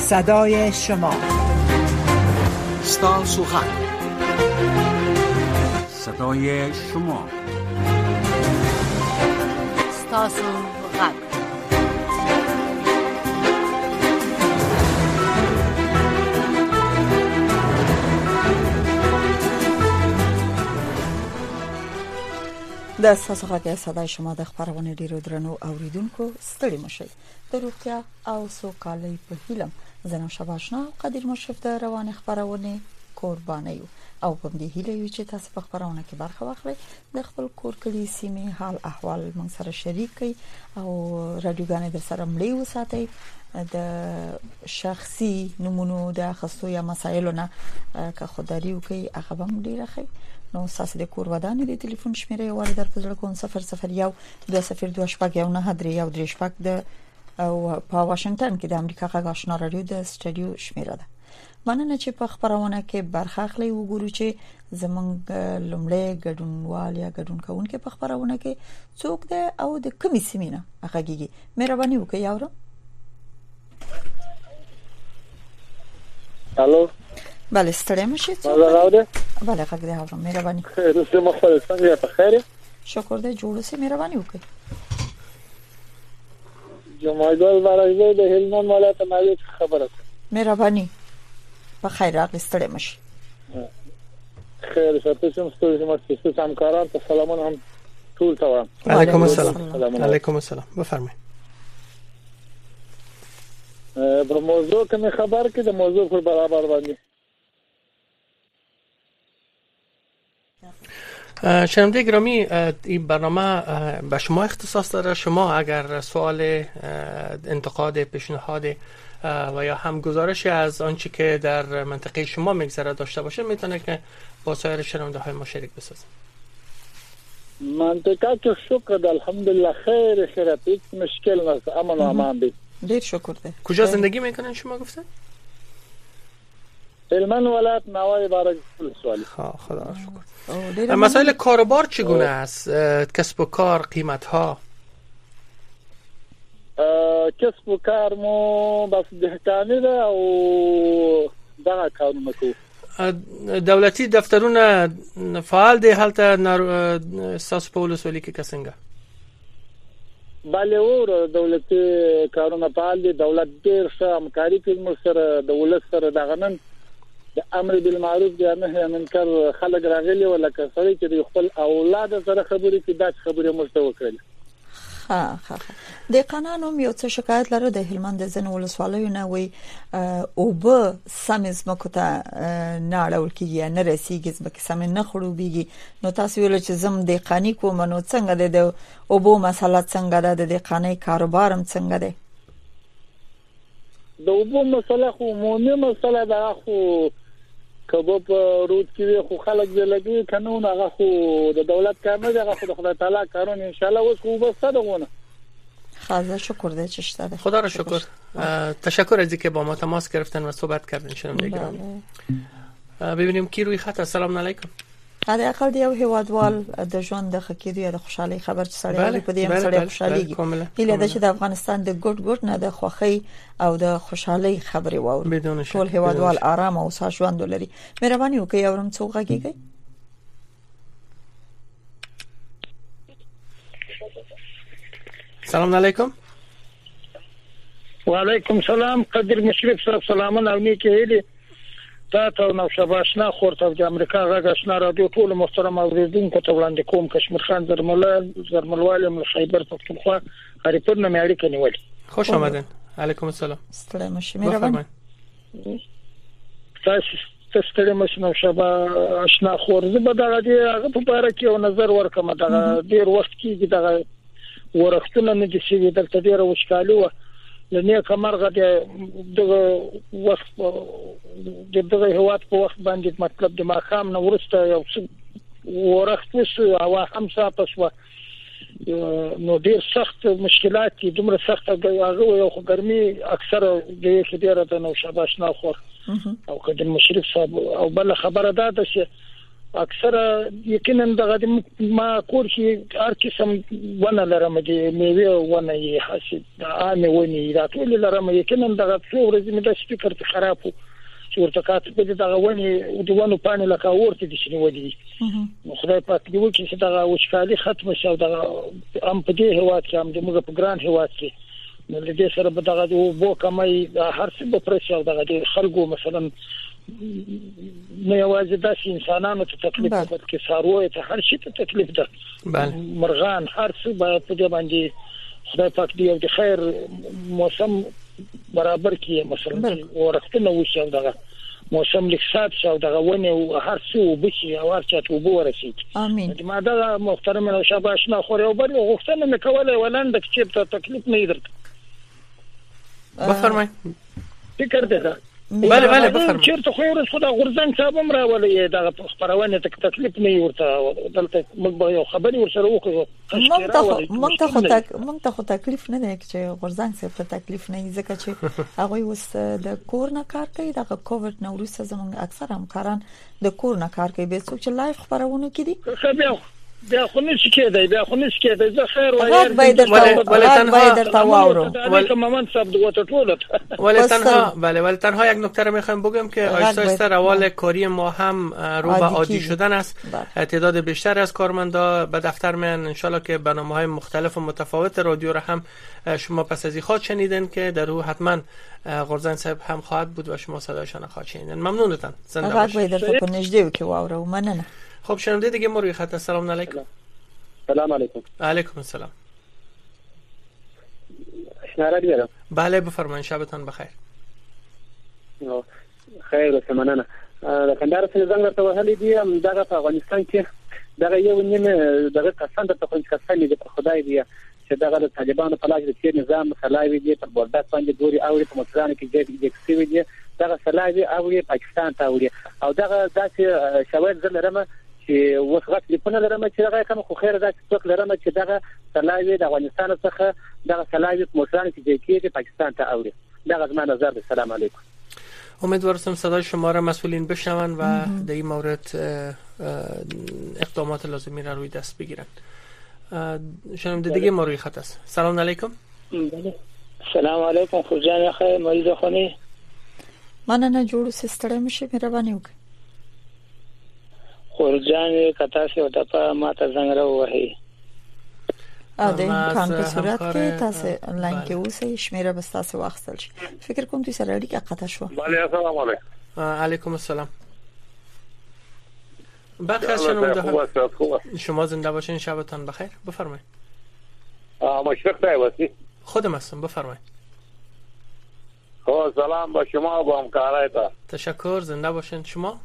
صدای شما. ستاسو غږ، صدای شما. ستاسو غږ. د ستاسو غږ صدای شما د خبرونه ډیرو درنو اوریدونکو ستړي مشئ د روغتیا او سوکالۍ په هیله زنه شباشنا او قدیر مشرف د روان خبرونه قرباني او په دې هیله یو چې تاسو په خبرونه کې برخه واخلئ د خپل کور کلی سیمه حال احوال موږ سره شریک کړئ او رادیوګانې د سره ملي وساتئ د شخصي نمونو د خصوصي یا مسایلونه که خودداري وکړي هغه هم ډیره ښه. نو ساس د کور ودانې د ټلیفون شمیره یو در په ځل کوم 001 202 شپږ یو نه درې یو درې شپږ د او په واشنگټن کې د امریکا غږ آشنا رادیو د سټډیو شمیره ده. مننه چې په خبرونه کې برخه اخلي. وګورو چې زمونږ لومړی ګډونوال یا ګډون کوونکي په خبرونه کې څوک ده او د کومې سیمینه هغه کیږي. مهرباني وکړئ یاورم. الو بله ستړی مشئ. راوده بله غږ دی اورم. مهرباني. خیر اوسه مخفل څنګه په خیر؟ شکر دې جوړ سي. مهرباني وکړئ. جمعیدل برای د هلمند ولایت مالک خبره. مهرباني. په خیر راغلی. ستړی مشئ. خیر تاسو ستاسو مستشفى همکاران ته سلامونه هم ټول ته. علیکم السلام. علیکم السلام. بفرمایئ. پر موضوع که خبر که د موضوع پر برابر باندې شنونده گرامی، این برنامه به شما اختصاص داره. شما اگر سوال، انتقاد، پیشنهاد و یا هم گزارشی از آنچه که در منطقه شما میگذره داشته باشه میتونه که با سایر شنونده های ما شریک بسازه. منطقه که شکر الحمدلله خیر هیچ مشکل نیست، امن و امان دی. دیر شکر ده. کجا زندگی میکنن شما گفتن؟ هلمند ولایت نوای بارک سوالی. خدا را شکر. مسائل کاروبار چگونه است؟ کسب و کار، قیمت ها؟ کسب و کار مو بس دهقانی ده او دغه کارونه کوو. دولتي دفترونه فعال دي هلته ساس په ولسوالۍ کې څنګه؟ بله ور دولتي کارونه فعال دي. دولت ډیر ښه همکاري کوي موږ سره د ولس سره. دغه نن د امر بالمعروف دی نهي عن المنکر خلک راغلي ولکه سړی چې خپل اولاد سره خبرې کوي دا خبرې موږ ته وکړي. ها د قانونو یو څه شکایت لرو د هلمند ځن ولسوالۍ نه وي او به سمز مکوته نه اړول کیږي نه رسیږي ځکه سم نه خړوبېږي. نو تاسو ویل چې زم د قانی کوم نو څنګه د او به مسله څنګه ده د قانی کاروبارم څنګه ده؟ د او به مسله خو عمومي مسله ده خو کبه په روټ کې خو خلک دې لګي قانون هغه خو د دولت کار نه دی. هغه خو د خدای تعالی کارون ان شاء الله اوس خو بس صدقونه. خدا شکر ده چه شده. خدا را شکر. تشکر از اینکه با ما تماس گرفتن و صحبت کردن. شنونده گرامی ببینیم کی روی خط. السلام علیکم. دا اقل دی یو هیوادوال د ژوند د خکېدو یا د خوشحالي خبر چې سړی په دې سړی خوشحاليږي. هله د چې د افغانستان د ګډ نه د خوخي او د خوشحالي خبري واوري. ټول هیوادوال آرام او ساده ژوند لري. مهرباني وکړئ اورم څو غږیږي. سلام علیکم. وعلیکم سلام. قدر مشرف صاحب سلامونه او نیکی هیلي تاسو نو شباشنا خورته د امریکا غږ آشنا رادیو ټول محترم اوریدونکو ته وړاندې کوم. کشمیر خان زرملوال من خیبر پختونخوا هریپور نه مې اړیکه نیولې. خوش آمدین. علیکم السلام. ستړی مشئ. مهرباني. تاسو ستړي مشئ نو شبا آشنا خور زه به دغه هغه په اړه کې یو نظر ورکم. دغه ډیر وخت کې دغه ورختونه نه دي چې دلته ډیر وشکالي و لنه کمرغه دغه وخت دغه هوات په وخت باندې مطلب د ماخام نو ورسته یو ورخت وس او هم صاحب شو نو ډیر سخت مشکلات دي. دومره سخت هغه یو ګرمي اکثر د کې ډیره د نو شباشنا خور او قدر مشرف صاحب او بل خبره ده چې اکثره یقینا دغه ما کور کې هر قسم ونه لرم چې میوه ونه یې حاصل عامه ونی دا ټول لرم یقینا دغه څو ورځې مې د سپیکر ته خراب وو چې ورته کاته په دغه ونی د ونو پانه لکه ورته دي شنو ودی خدای پاک دې وکړي چې دغه وشکالي ختم شي دغه ام په دې هوا کې هم د موږ په ګران هوا کې نو د دې سره به دغه وو کمای هر څه به پرېښو دغه خلکو مثلا نه یوازې د انسانانو ته تکلیف ده کې ساروي ته هر شي ته تکلیف ده مرغان هر څه به په دې باندې خدای پاک دې د خیر موسم برابر کړي مثلا ورختنه وشي دغه موسم لیکسات شو دغه ونه هر څه وبشي او هر چا ته ورسید امين ما دا محترم او شاباشنا خو یو بل غوښتنه مې کوله ولند چې ته تکلیف نه درته بفرمایئ فکر ده بله بفرمایئ چیرته خو ورس خدا غورځنګ صاحب هم راولې دا خبرونه تکلیف نه ورته دلته موږ به یو خبري ورسره وکړو مونږ ته خو تکلیف نه دی چې غورځنګ صاحب ته تکلیف نه ځکه چې هغه اوس د کور نه کار کوي د کووډ نه وروسته زموږ اکثر همکاران د کور نه کار کوي به څوک چې لایف خبرونه کوي بیا خو نشي کېدای زه خیر وایم ولې تماما صاحب دوته ټوله ولی تنها یک نکته رو میخوایم بگم که آیسته روال کاری ما هم رو به عادی شدن است. تعداد بیشتر از کارمندا به دفتر میان. انشالله که برنامه‌های مختلف و متفاوت رادیو رو هم شما پس از این خواهد شنیدن که در او حتما غورځنګ صاحب هم خواهد بود و شما صدایشان خواهد شنیدن. ممنونتان. زنده باشید. خب شنونده دیگه ما روی خط. السلام علیکم. سلام علیکم. علیکم السلام. اشناره بیارم. بله بفرمایید. شبتان بخیر. خیر اوسه مننه. د کندهار څخه زنګ راته وهلې دي دغه په افغانستان کې دغه یو نیمه دغه کسان د خپل کسان دي په خدای دی چې دغه د طالبانو په لاس د تیر نظام سلاوي دي پر بوردات باندې دوري او په مصرانه کې د اکسیوي دي دغه سلاوي او پاکستان ته وړي او دغه داسې شواهد زلرمه چې وسغت لیکونه لرم چې دغه کوم خو خیر داسې څوک لرم چې دغه سلاوي د افغانستان څخه دغه سلاوي په مصرانه کې د پاکستان ته اوړي. دغه زما نظر دی. سلام علیکم. امیدوارم صدای شما را مسئولین بشنون و در این مورد اقدامات لازمی را روی دست بگیرن. شنونده دیگه ما روی خط است. سلام علیکم. سلام علیکم. خوجان خیر مریض خونی مننه جوړ سستړی مشه مهرباني وکړئ. خورجان کتا سي وته په ماته زنګ را وهي د امکان په صورت کې تاسو آنلاین کې اوسئ شمیره به تاسو واخیستل شي. فکر کوم چې سره اړیکه قطع شو. بله السلام علیکم. علیکم السلام. بخیر شنونده شما زنده باشین. شبتان بخیر. بفرمایید. مشرق تایوسی خودم هستم. بفرمایید. سلام با شما و با همکارایتان. تشکر. زنده باشین. شما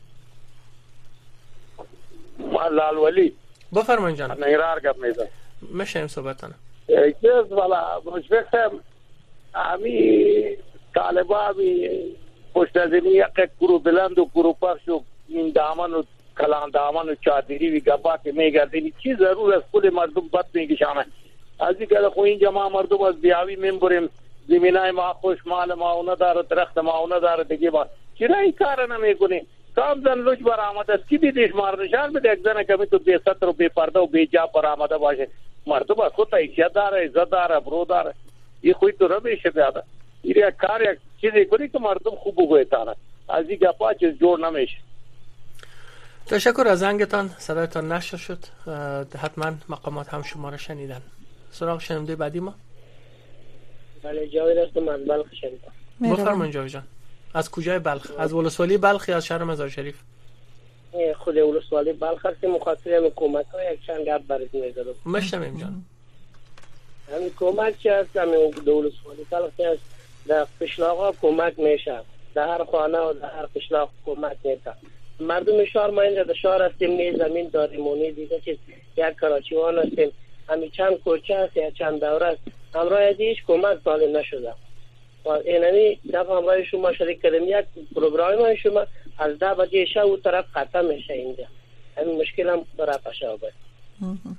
لال ولی بفرمایید جان. نگرار گپ میزنم میشم صحبتانه. چیز والا مشفق صاحب امی طالبانی پشت از این یک کرو بلند و کرو پخش و این دامن و کلان دامن و چادری و گپا که میگردین چی ضرور است کل مردم بد میکشانه. از این که خو این جماع مردم از بیاوی منبریم زمینای ما خوش مال ما اون داره درخت ما اون داره دیگه با چرا این کار نمیکنی؟ کام زن لوج برآمد است کی دیش ماردشان به یک زن کمی تو بے ستر و بے پرده و بے جا برآمد باشه. مردم از خود عزت داره عزت داره برو داره این خوی تو رمیشه بیاده این کار یک چیزی کنی که مردم خوب بگویتانه از این گپا چیز جور نمیشه. تشکر از زنگتان. صدایتان نشر شد. حتما مقامات هم شما را شنیدن. سراغ شنونده بعدی ما. بله جاوید هستم از بلخ شریف. بفرمایید جاوید جان. از کجای بلخ؟ از ولسوالی بلخ یا از شهر مزار شریف؟ خود ولسوالی بلخ هستیم. مخاطب حکومت ها یک چند گپ براتون میذارم. مشتمیم جان. همین کمک چه هست همین ولسوالی بلخ هست در قشلاق‌ها کمک میشه. در هر خانه و در هر قشلاق کمک میشه. مردم شهر ما اینجا در شهر هستیم نه زمین داریم و نه دیگه چیز یک کراچیوان هستیم. همین چند کوچه هست یا چند دوره است. همراه از هیچ کمک سال نشده. و اینمی دفعه همراه شما شریک کردیم یک پروگرام شما از 10 بجه شب اون طرف ختم میشه اینجا. همین مشکل هم برای پشه آباد.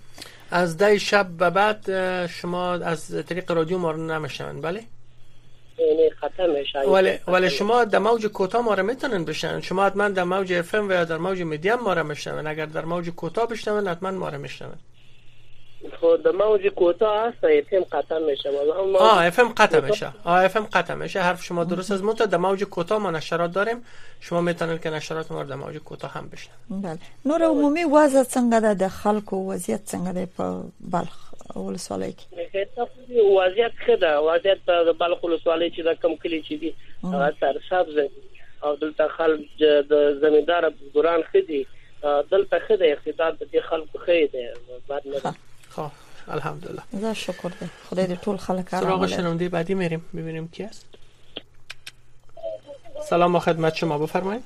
از 10 شب به بعد شما از طریق رادیو ما رو نمیشنون بله؟ یعنی ختم میشه. ولی شما در موج کوتاه ما را میتونن بشنون. شما حتما در موج اف ام و یا در موج میدیم ما را میشنون. اگر در موج کوتاه بشنون حتما ما را میشنون. خود در موج کوتاه هست اف ام ختم میشه. اف ام قطع میشه. اف ام قطع میشه. حرف شما درست از مت در موج کوتاه ما نشرات داریم. شما میتونید که نشرات ما در موج کوتاه هم بشنون. بله. نور عمومي وضع څنګه ده د خلکو وضعیت څنګه ده په بلخ ولسوالۍ کې؟ وضعیت ښه ده. وضعیت په بلخ ولسوالۍ چې د کم کلی چې دي هغه سرسبز او دلته خلک د زمیندار ګران ښه دي. دلته ښه ده اقتصاد د خلکو ښه دی. بعد نه خب الحمدلله. زه شکر ده. خدای دې ټول خلک آرام سراغ شنونده بعدی میریم ببینیم کی است. سلام و خدمت شما، بفرمایید.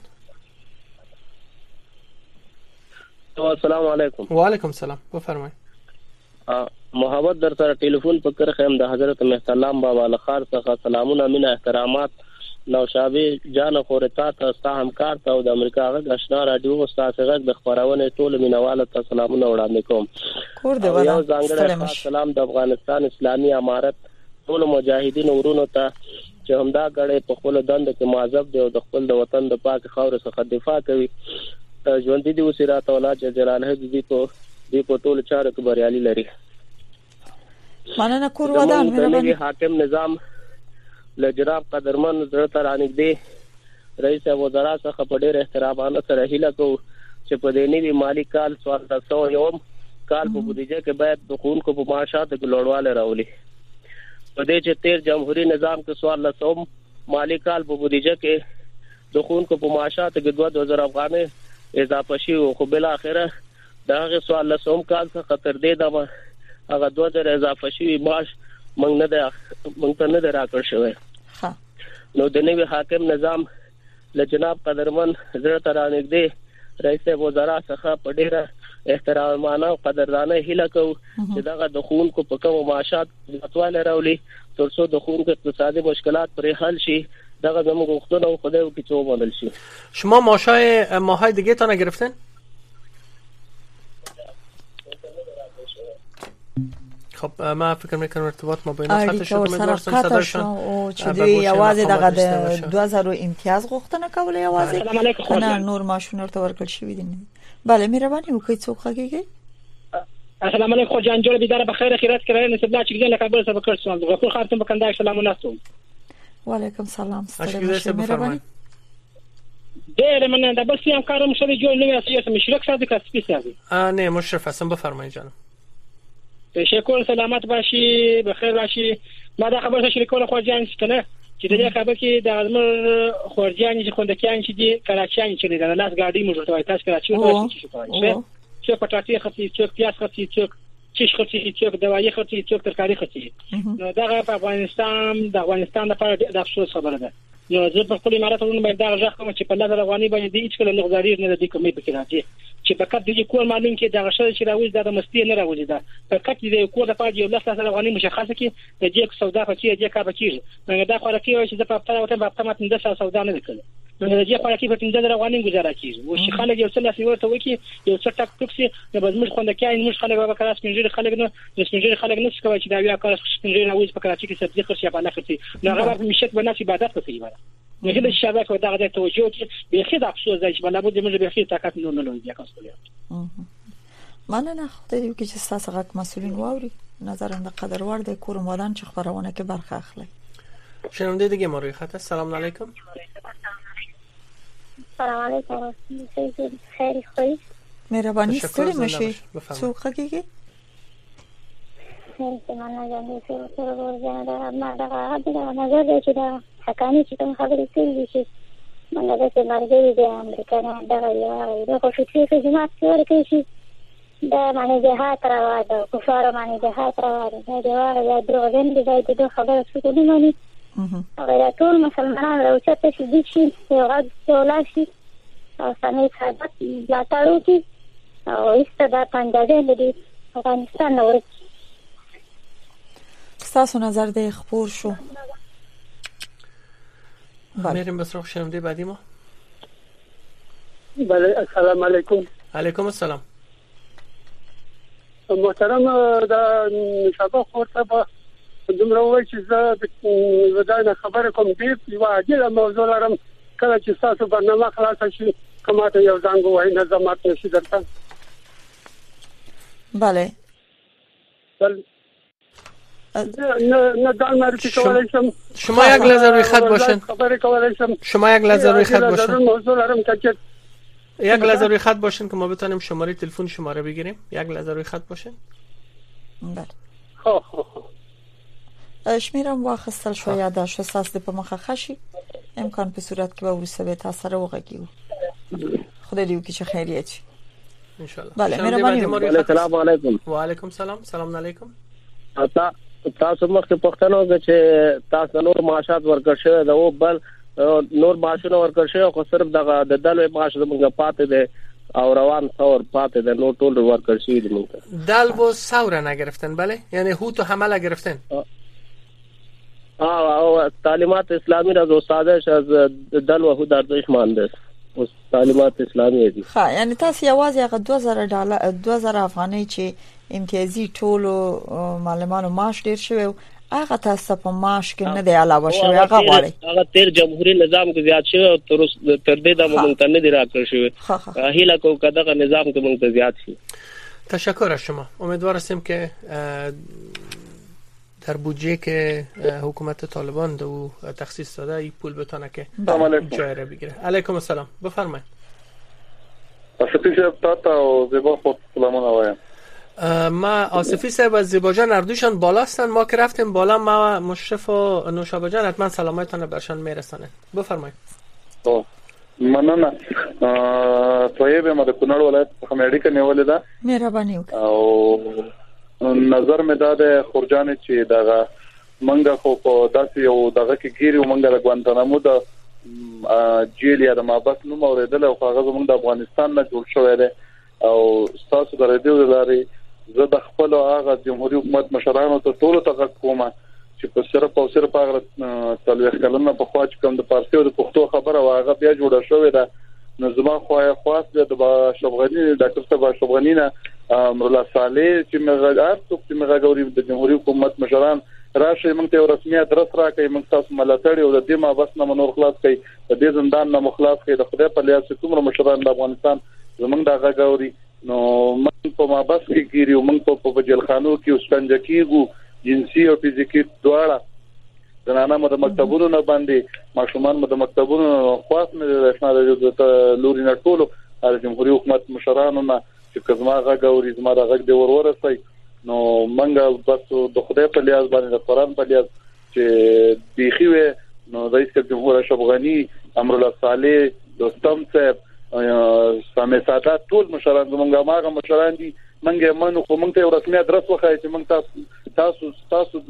السلام علیکم. و علیکم سلام، بفرمایید. محبت در سره ټلیفون په کرخه هم د حضرت محترم بابا لخر څخه سلامونه مینه احترامات نوشابه جان خورتا ته ستا همکار ته او د امریکا غږ آشنا رادیو استاد غږ د خبرونه ټول مینواله ته سلامونه وړاندې کوم. کور دی ولا سلام د افغانستان اسلامي امارت ټول مجاهدین ورونو ته چې همدا غړې په خپل دند کې معذب دی او د خپل د وطن د پاک خاور څخه دفاع کوي. ژوند دي وسیرات اولاد جلاله دي په ټول چارو کې بریالي لري. مننه کور ودان مهرباني. حاکم نظام لجراب قدرمن زړه ته رانږدې رئیس وزرا څخه په ډېر احترامانه سره هیله کوو چې په دې نوي مالی کال 2001 کال په بودیجه کې باید د خونکو په معاشاتو کې لوړوالی راولي. په دې چې تیر جمهوریت نظام کې 2000 مالی کال په بودیجه کې د خونکو په معاشاتو کې 2000 افغانۍ اضافه شي، خو بل اخره دا هغه 2000 کال څخه تر دې دمه هغه 2000 اضافه شي معاش موږ ته نه راکړ شوی. نو د نوي حاکم نظام لجناب قدرمن زړه ته رانږدې رئیس وزرا څخه په ډیره احترامانه او قدردانه هیله کوو چې دغه د خونکو په کوم معاشات زیاتوالی راولي ترڅو د خونکو اقتصادي مشکلات پرې حل شي. دغه زموږ غوښتنه او خدای وکړي چې ومنل شي. شما ماهای دیگه تا نگرفتن؟ خب ما فکر میکنم ارتباط ما بین خط شد امیدوارم صدرشان او چې دوی یوازې دغه د 2000 امتیاز غوښتنه کوله یوازې نه نور ماشون ورته ورکړل شوی دي. بله مهرباني وکړئ څوک خګيږي. السلام علیکم خو جان جوړ بيدار بخیر خیرات کړئ نسب لا چې ګل کابل سره وکړ سوال غفور خاطر بکندای سلام علیکم. وعلیکم سلام ستړي مهرباني. ډېر مننه د بل سیام کارم شوی جوړ نو سیاست مشرک ساده کا سپیسیالي. نه مشرف هستم بفرمایید جان. تشکر سلامت باشی بخیر باشی. ما دا خبر شریکول خو جان ستنه چې دغه خبر کې د ازمر خورجان چې خوندکیان چې دي کراچیان چې د لاس ګاډي موږ ته تاسو کراچي ته چې پټاټي خطي چې پیاس خطي چې چیش خطي چې دوايي خطي چې ترکاری خطي. نو دا په افغانستان لپاره د افسوس خبره ده. نو زه په خپل امارات ورونه باندې دا ځخ کوم چې په لاره افغاني باندې هیڅ کله نغزاري نه د کومې په کې راځي چې فقط د کور معلوم کې دا غشل چې راوځي د مستی نه راوځي دا فقط د کور د پاجي له څه افغاني مشخصه کې د جیک سودا پکې د کا پکې نو دا خو راکې چې د په پاره وته په پامات نه د سودا نه کړي. نو د جیک خو راکې په تند د افغاني گزاره کیږي او چې خلک یو څه لاسي ورته وکي یو څه ټک ټک سي د بزمش خوندکای موږ خلک به کلاس کنجری خلک نه د سکنجری خلک نه څه کوي چې دا بیا کار سکنجری راوځي په کراچي کې سبزي خرڅه بالا خرڅي نو هغه په مشت باندې عبادت کوي بالا نو هله شبکه دغه توجه چې به خید افسوس دی چې بل بده موږ به خید طاقت نه لري یا کاسولیا. مننه خدای دې چې تاسو غږ مسولین واوري نظرم د قدر ور د کور مودان چې خبرونه کې برخه اخلي. شنونده دیگه ما روی خط. سلام علیکم. سلام علیکم. خیلی خوش. مهربانی ستړي مشي. څوک خګيږي؟ من نجامی سر ورزنده ما دا نظر دی چې دا حقانی چې کوم خبرې کوي چې موږ د مرګري د امریکا نه دا خو فکري چې جماعت ورکړي شي دا معنی جهاد راوړي دا کفار معنی جهاد راوړي دا جواب دروغجن دي دا د خبرو څه کوي معنی هغه ټول مسلمانان راوچته شي دي چې یو غږ ټول شي او سمې حالت لا تاړو چې او استدا پنځه دي افغانستان نور تاسو نظر د خبر شو. میریم به سراغ شنونده بعدی ما. بله السلام علیکم. علیکم السلام. محترم دا نشابه خورده با دومره وایي چې زه دا خبره کوم دې یو عاجله موضوع لرم کله چې تاسو برنامه خلاصه شي کومه ته یو ځانګو وای نظامات نشي درته بله نه دال معرفی کولای شم. شما یک لحظه روی خط باشین. خبری کولای شم. شما یک لحظه روی خط باشین. موضوع لرم که یک لحظه روی خط باشین که ما بتونیم شماره تلفن شما رو بگیریم. یک لحظه روی خط باشین. بله. خب شمیرم واخستل شو یادداشت اساس د په مخه خشي امکان په صورت کې به ورسره به تاثیر وغږیو خدای دې وکړي چې خیریت شي ان شاء الله. بله مهرباني. السلام علیکم. وعلیکم سلام. سلام علیکم. تاسو مخکې پښتنو چې تاسو نور معاشات ورکړ شوی دا او بل نور معاشونه ورکړ شوی خو صرف دغه د دلوي معاش زموږ پاتې دی او روان ثور پاتې دی نو ټول ورکړ شوی دی موږ دل و ثور نگرفتن. بله یعنی هوت و حمله گرفتن. او تعلیمات اسلامی را استادش از دل و هود ارزش مانده او تعلیمات اسلامی دي. ها یعنی تاسو یوازې هغه 2000 افغانۍ چې امتیازي ټولو معلمانو معاش ډیر شوی هغه تاسو په معاش کې نه دی علاوه شوی هغه غواړي هغه تیر جمهوریت نظام کې زیات شوی او تر دې د مونږ ته نه دی راکړ شوی هیله کو کداغه نظام کې مونږ ته زیات شي. تشکر از شما. امیدوار هستیم که در بودجه که حکومت طالبان دو تخصیص داده این پول بتونه که جای را بگیره. علیکم السلام. بفرمایید. آصفی صاحب تا و زیبا خود سلامان آوایم. ما آصفی صاحب از زیبا جان اردوشان بالا هستن. ما که رفتیم بالا ما مشرف و نوشابه جان حتما سلامایتان برشان میرسانه. بفرمایید. مننه. طیب ما د کونړ ولایت څخه مېډیکل نیولې ده. مهرباني وکړئ. او نظر مې دا د خورجان چې دغه منګه خو په داسې یو دغه کې ګیرو منګه د ګوانتانامو د جیل یا د مابس نوم اوریدل او هغه زموږ د افغانستان نه جوړ شوی دی او تاسو د ریډیو لاري زه د خپل هغه جمهوریت حکومت مشرانو ته ټول ته کومه چې په صرف او صرف هغه تلويخ کلمه په خوا چې کوم د پارسي او د پښتو خبره واغه بیا جوړه شوې ده نو زما خواص د شبغنی ډاکټر صاحب شبغنی نه امرالله صالح چې مغار څوک چې مغاوري د جمهوریت حکومت مشران راشه موږ ته رسمي ادرس راکړي موږ تاسو ملاتړ او د دې ما بس نه منور خلاص کړي د دې زندان نه مخلاص کړي د خدای په لیاس څومره مشران د افغانستان زمونږ د غاوري نو موږ په ما بس کې ګیرو موږ په جیلخانو کې اوسپنځ کېګو جنسي او فزیکي دواړه زنانه مو د مکتبونو نه باندې ماشومان مو د مکتبونو خاص مې رښنا د لوري نه ټولو د جمهوریت حکومت مشرانو نه چې کزما غاوري زما د غږ دی ورورسي نو منګه بس د خدای په لیاز باندې د قرآن په لیاز چې بيخي و نو رئیس جمهور اشرف غنی امرالله صالح دوستم صاحب سامي سادات ټول مشران زمونږه ماغه مشران دي منګه منو خو مونږ ته رسمي ادرس وخای چې مونږ تاسو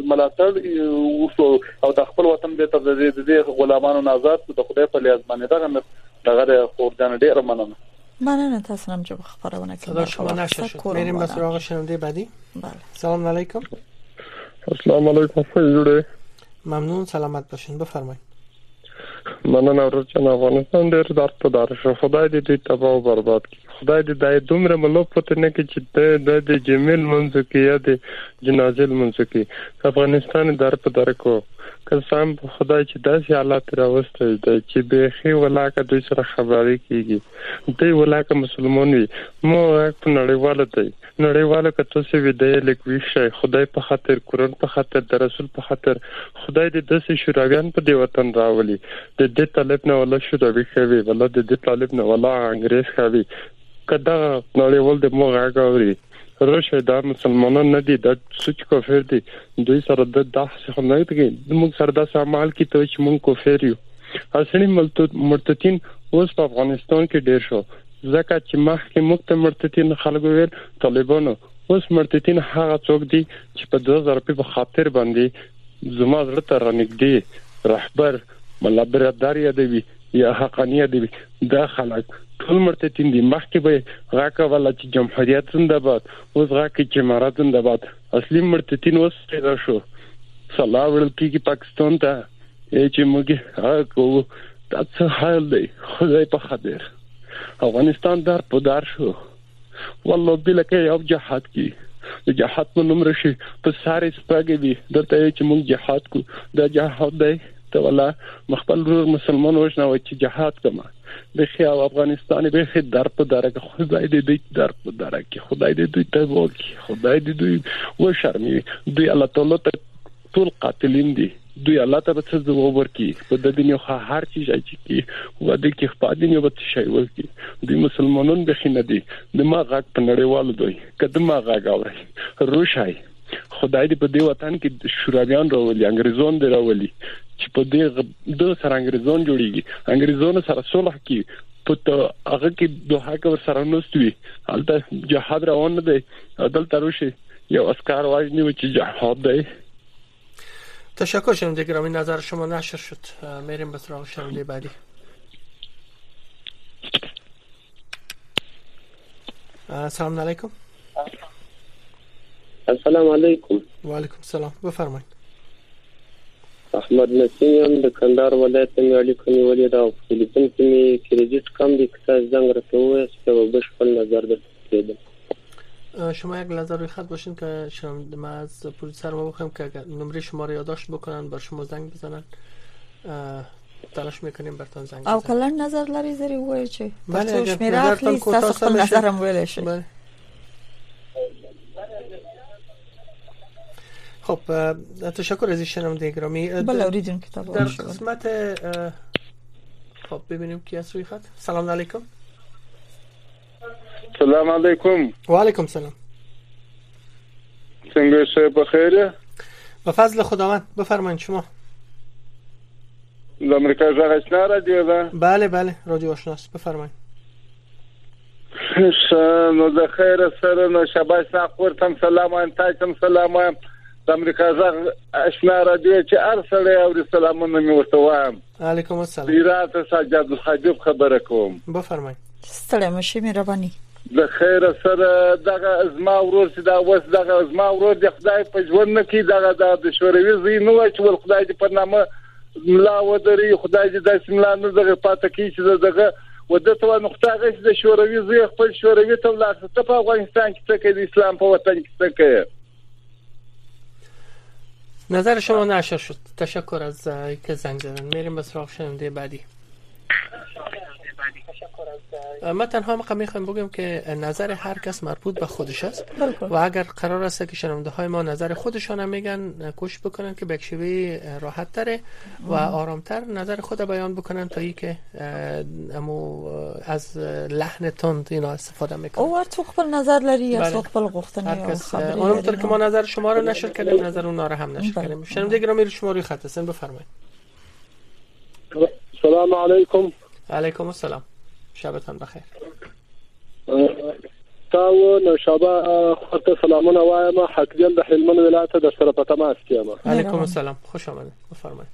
ملاتړ او د خپل وطن به ته د غلامانو آزاد د خدای په لیاز باندې دغه خورجان ډیر مننه تاسو هم جواب خبرونه صدا شما نشه شد. میریم به سراغ شنونده بعدی. بله. سلام علیکم. السلام علیکم. خوبه. ممنون سلامت باشین. بفرمایید. مننه ورچن افغانستان ډیر درد په دار شو. خدای دې دې تباہ او برباد کړي. خدای دې دای دومره ملو پته نه کې چې د جمیل منځ کې یا د جنازل منځ کې افغانستان در په در کو قسم خدای چې داسې حالات راوستي چې به خي ولاکه دوی سره خبرې کیږي دوی ولاکه مسلمان وي مو په نړیواله دی نړیواله کته څه ویډیو لیکوي شي خدای په خاطر قرآن په خاطر د رسول په خاطر خدای دې داسې شوراګان په دې وطن راولي د دې طالب نه ولا شوراوي کوي ولا د دې طالب نه ولا انګريز کوي کدا نړیوال د مو غاوري روشه دا مسلمانان نه دي د سوچ کافر دي دوی سره د داسې خنای ته موږ سره د اعمال کې ته چې موږ کافر یو اصلي مرتدین اوس په افغانستان کې ډیر شو ځکه چې مخکې مخته مرتدین خلکو ویل طالبانو اوس مرتدین هغه څوک دي چې په 2000 په خاطر باندې زما زړه ته رانګدي رهبر مله برادر یادوي یا حقانیت دی دا خلک ټول مرتدین دي مخکې به راکا ولا چې جمهوریت زنده‌باد اوس راکې چې امارات زنده‌باد اصلي مرتدین اوس پیدا شو سلام علیکم پاکستان ته چې موږ هغه تاسو حال دی خدای په خاطر افغانستان در پدار شو والله بلکه یو جهاد کی د جهاد په نوم راشي په ساري سپاګي درته چې موږ جهاد کو دا جهاد دی ته ولا مخبل مسلمان وښنه و چې جهاد کما د خیا افغانستان به خې در په درکه خدای دې در په درکه خدای دې دوی ته وکي خدای دې دوی و شرمي دوی الله تعالی ته ټول قاتلین دي دوی الله ته څه ځواب ورکي په د دنیا هر چیز چې و د کې خپادین یو څه شی ورکي دوی مسلمانون به خینه دي د ما غږ په نړیوالو دوی کده ما غږ اوري روشای خدای دې په دې وطن کې شوراګان راولي انګريزان دې راولي چې په دې د سره انګريزان جوړيږي انګريزان سره صلح کی په هغه کې دوه کا سره نوستوي حالت جهاد روان دی عدل تروشي یو اسکار واجنی و چې جهاد دی. تشکر شنونده گرامی، نظر شما نشر شد. میریم به سراغ شنونده بعدی. السلام علیکم. السلام علیکم. و علیکم السلام. بفرمایید. احمد نسیم د کندهار ولایت ملي کنيولي دا فلیپین کې کریډټ کم دي که زنګ راته چې بشپړ نظر درته شما یک لحظه روی خط باشین که ما از پروژه ما بخوایم که اگر نمره شما رو یادداشت بکنن بر شما زنگ بزنن تلاش میکنیم براتون زنگ بزنیم. او کلا نظر لري زری وای چی؟ بله اگر نظرتان کوتاه خپل نظرم ویل شي. بله. خب تشکر از شنونده گرامی. بله اوریدون کتاب در قسمت خب ببینیم کی از روی خط. سلام علیکم. سلام علیکم. و علیکم سلام. څنګه شې په خیره؟ به فضل خداوند. بفرمایید شما. د امریکا غږ آشنا رادیو ده؟ بله بله رادیو آشناست. بفرمایید. نو د خیر سره نو شباش ناخورتم سلام انتایم سلام د امریکا غږ آشنا رادیو چې ارسله او سلامونه مې ورته وایم. علیکم السلام. ایرات سجاد الحبیب خبره کوم. بفرمایید. ستړی مشي مهرباني. د خیر سره دغه ازما ورور چې دا وس دغه ازما ورور د خدای په ژوند کې دغه د شوروي زینو چې ول خدای دې په نامه ملا ودري خدای دې د سیملا نه دغه پاتې کی چې دغه ودته نقطه غش د شوروي زی خپل شوروي ته ولاسته ته په افغانستان کې څه کې د اسلام په وطن کې څه کې. نظر شما نشر شد. تشکر از اینکه زنگ زدن. میریم به سراغ شنونده بعدی. ما تنها میخوایم بگم که نظر هر کس مربوط به خودش است و اگر قرار است که شنونده های ما نظر خودشان هم میگن کوشش بکنن که به شیوه راحت تره و آرامتر نظر خود بیان بکنن تا اینکه از لحن تند اینا استفاده میکنن. او تو خپل نظر لري یا تو خپل غوښتنه او خبرې اونطور که ما نظر شما رو نشر کردیم نظر اونا رو هم نشر کردیم. شنونده گرامی شما روی خط هستین بفرمایید. سلام علیکم. علیکم السلام. شبتان بخیر. تاو نشابه خاطر سلامونه وایم حقیقت د هلمند ولایت د سره په تماس کې یم. علیکم السلام. خوش آمدید. بفرمایید.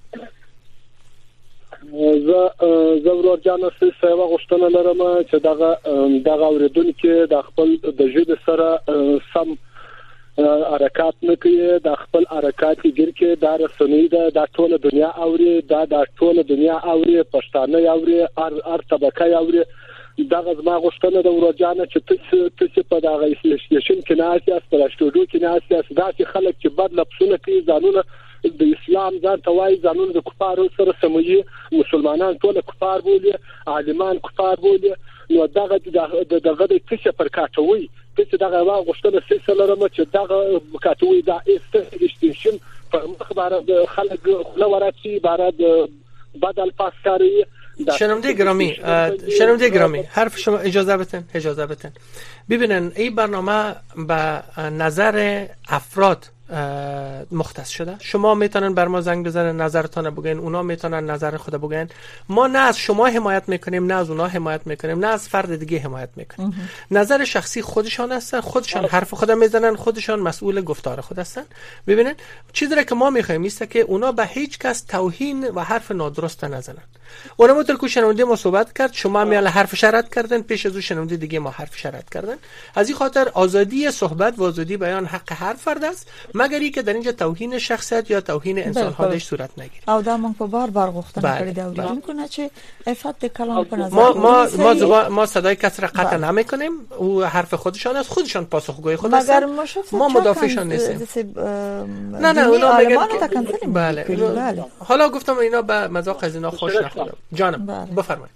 زه ورور جان سیوا غوښتنه لرم چې دغه اوریدونکو د خپل د ژبې سره سم حرکت نه کوي د خپل حرکت ګر کې د رسنۍ د ټوله دنیا اوري د ټوله دنیا اوري پښتانه اوري هر طبقه اوري دغه زما غوښتنه د ورجانه چې تاسو په دغه اسلیشن کې نه اساس پر شتوډو کې نه اساس داسې خلک چې بد لپسونه کوي ځانونه د اسلام ځان توای ځانونه د کفارو سره سموي مسلمانان ټول کفار بولي عالمان کفار بولي نو دغه د تاسو پر کاټوي چې دغه غوښتنه سلسله لرم چې دغه کاټوي د استیشن په مخبره د خلک لوراتي بارد بدل پاسکاری. شنونده گرامی حرف شما اجازه بتن ببینن این برنامه به نظر افراد مختص شده. شما میتونن بر ما زنگ بزنن نظرتون بگین، اونا میتونن نظر خود بگین. ما نه از شما حمایت میکنیم نه از اونا حمایت میکنیم نه از فرد دیگه حمایت میکنیم. نظر شخصی خودشان هستن، خودشان حرف خود میزنن، خودشان مسئول گفتار خود هستن. ببینن چیزی که ما میخوایم است که اونا به هیچ کس توهین و حرف نادرست نزنن. اونموتر که شنونده ما صحبت کرد شما میال حرف شرط کردن، پیش از او شنونده دیگه ما حرف شرط کردن. از این خاطر آزادی صحبت و آزادی بیان حق هر فرد است مگر اینکه در اینجا توهین شخصیت یا توهین انسان ها درش صورت نگیره. او دا مونږ په بار غوښتنه کړې دا اوریدونکو نه چې عفت کلام په نظر ما صدای کس را قطع نمیکنیم، او حرف خودشان است، خودشان پاسخگوی خود هستند، ما مدافعشان نیستیم. نه اونا میگن بله. حالا گفتم اینا به مذاق از اینا خوش نخورم. جانم بفرمایید.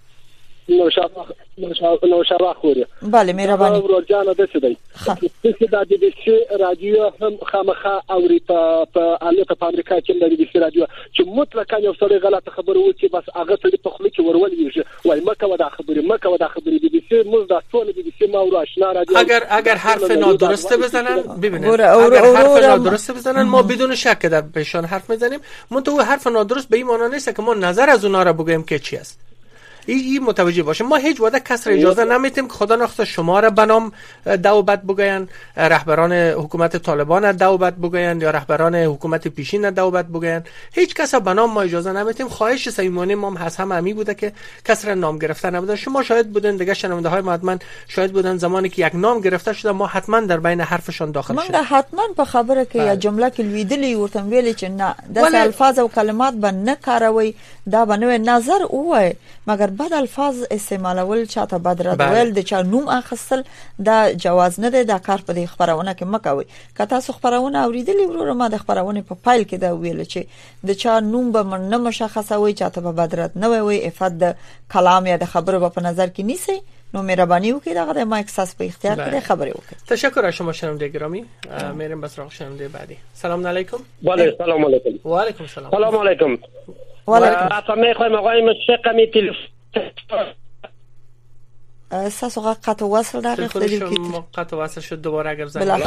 نوشابه خوری. بله مهربانی. ورور جان دسه دی. دسه د بي بي سي رادیو هم خامخا اوري په امریکا کې د بي بي سي رادیو چې مطلقاً یو څه غلطه خبره و چې بس هغه ته په خپل کې ورولېږي وای مکه ودا خبره بي بي سي موږ د ټول بي بي سي ما ورو آشنا رادیو اگر حرف نادرسته بزنن ببینید اگر حرف نادرسته بزنن ما بدون شک در بهشان حرف میزنیم. منتها حرف نادرست به این معنی نیست که ما نظر از اونها را بگوییم که چی است. این متوجه باشه. ما هیچ وقت کس را اجازه نمیتیم که خدا نخواسته شما را بنام دو بد بگوین، رهبران حکومت طالبان دو بد بگوین یا رهبران حکومت پیشین دو بد بگوین. هیچ کس بنام ما اجازه نمیتیم. خواهش صمیمانه ما هم همی بوده که کس را نام گرفته نبوده. شما شاهد بودن، دیگه شنونده های ما حتما شاهد بودن زمانی که یک نام گرفته شده ما حتما در بین حرفشان داخل شدیم. من حتما په خبره کې یا جمله کې لویدلی ورته ویل چې نه د الفاظ او کلمات باندې کاروي دا باندې نظر وای مگر بد الفاظ استعمالول چاته بد رد ویل د چا نوم اخستل دا جواز نه دی. دا کار په خبرونه کې مکوي. که تاسو خبرونه اوریدلی ورور ما د خبرونه په فایل کې دا ویل چې د چا نوم به نه مشخصوي چاته به بد رد نه وي افت د کلام یا د خبرو په نظر کې نیسي. نو مهربانی وکړئ دا ما احساس په اختیار کې خبرې وکړئ. تشکر از شما شنونده گرامی. میریم به سراغ شنونده بعدی. سلام علیکم. بله سلام علیکم. و علیکم السلام. سلام علیکم. و علیکم. اصلا میخوایم آقای مشقمی تلفن ساسو قطع وصل در قطع وصل شد دوباره اگر زنگ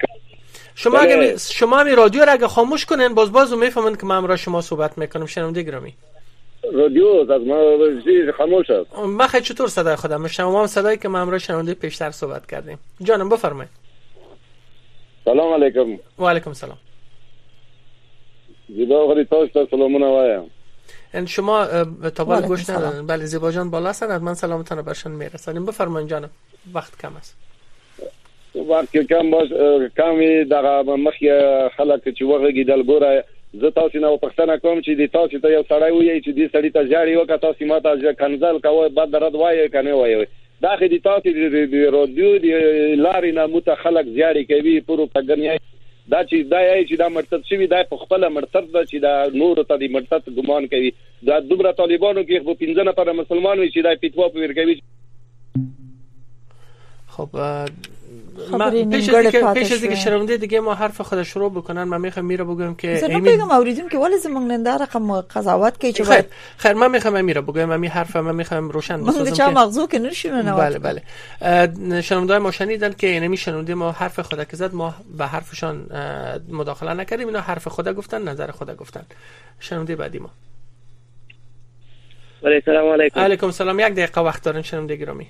شما می رادیو را اگه خاموش کنین باز میفهمن که من را شما صحبت میکنم. شنونده گرامی رادیو از ما خاموش است. بخیر چطور صدای خودم میشنم؟ ما هم صدایی که من را شنونده پیشتر صحبت کردیم. جانم بفرمایید. سلام علیکم. و علیکم السلام. زیبا غری تاسو سلامونه وایم. ان شما تابال گوش ندارن. بله زیبا جان بالا هستند. من سلامتون برشان میرسانیم. بفرمایید جانم. وقت کم است. وقت کم باش کمی دغه مخی خلک چې وغږی دل ګوره زه تاسو نه پښتنه کوم چې د تاسو ته یو سړی وایي چې د سړی ته ځاړي وکړه تاسو ماته کنزل کوي بعد درد وایي کنه وایي دا خې د تاسو د رادیو د لارې نه متخلق ځاړي کوي پروپاګاندا دا چې دا یې چې دا مرتد شوی دا په خپل مرتد دا چې دا نور ته د مرتد ګمان کوي دا دومره طالبانو کې په 15 نفر مسلمانانو چې دا پیټوا په ورګوي. خب پیش از دیگه شنونده دیگه ما حرف خود شروع بکنن من میخوام میره بگم که زنم بگم اوریدون که ولی زماننده رقم قضاوت که چه خیر من میخوام میره بگم من حرف من میخوام روشن بسازم من چه مغزو که نشونه. بله شنونده ما شنیدن که اینمی شنونده ما حرف خود که زد ما به حرفشان مداخله نکردیم. اینا حرف خود گفتن نظر خود گفتن. شنونده بعدی ما. سلام علیکم. علیکم السلام. یک دقیقه وقت دارین شنونده گرامی.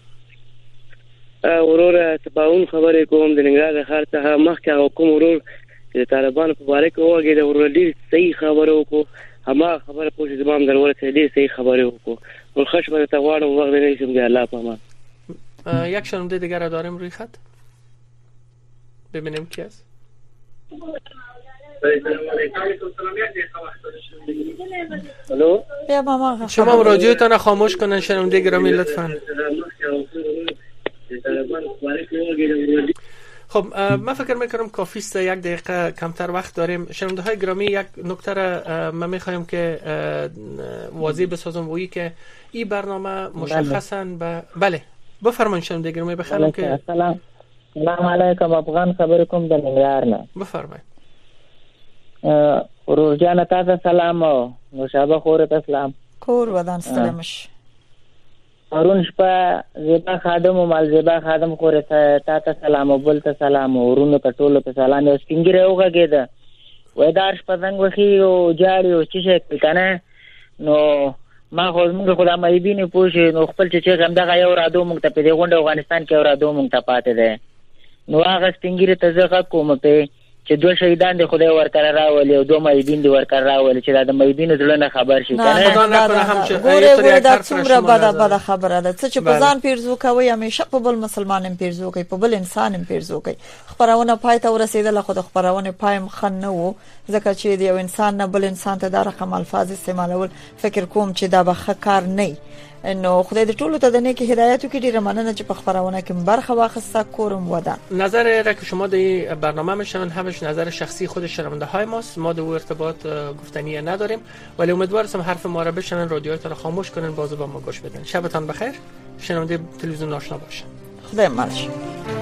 ورور تباون خبرې کوم د ننګرهار ښار څخه مخکې حکومت ورور د طالبانو په اړه کې وګړي د ورور ډیر صحیح خبرو کو اما خبره پوښتنه زمام درور ته ډیر صحیح خبرو کو ول خشمه ته غواړم وخت نه شم دی الله پامان. یک شنونده دیگر را داریم روی خط. ببینیم کی است. الو بیا ماما شما رادیوتون خاموش کنن شنونده گرامی لطفاً. خب من فکر میکنم کافی است. یک دقیقه کمتر وقت داریم. شنونده های گرامی یک نکته را من میخوایم که واضح بسازم وی که این برنامه مشخصاً بله بفرمایید شنونده گرامی بخیرم که سلام علیکم افغان خبر کوم د ننګرهار نه. بفرمایید. ورور جان تاسو سلام او نوشابه خور ته سلام. کور ودان ستلمش. ارون شپه زیبا خادم او مال زیبا خادم خور ته تاسو سلام او بل ته سلام ورونو ته ټولو ته سلام. او سپینګره وګیده وای دار شپه څنګه وخی او جاړي او چې کنه نو ما خو موږ خدای مې بینه پوښي نو خپل چې هم دغه یو رادو موږ ته په دې غونډه افغانستان کې یو رادو موږ ته پاتې ده نو هغه سپینګره ته زه کوم په چې دوه شهیدان د خدای ورکړه راولي او دوه مېدین دی ورکړه راولي چې دا د مېدین زړه خبر شي کنه ګوره دا څومره بده خبره ده چې په ځان پیرزو کوي همیشه په بل مسلمان پیرزو کوي په بل انسان پیرزو کوي خبرونه پای ته ورسېدله خو د خبرونه پایم خن نه وو ځکه چې د یو انسان نه بل انسان ته دا رقم الفاظ استعمالول فکر کوم چې دا به کار نه نو خدای دې ټولو ته د نیکی هدایت وکړي. ډیره مننه چې په خبرونه کې برخه واخیسته. کورم ودان نظر را که شما در برنامه میشن همش نظر شخصی خود شنونده های ماست، ما دو ارتباط گفتنی نداریم، ولی امیدوارم حرف ما را بشنن، رادیوهایتان را خاموش کنن، بازو با ما گوش بدن. شبتان بخیر. شنونده تلویزیون آشنا باشن. خدای مالش.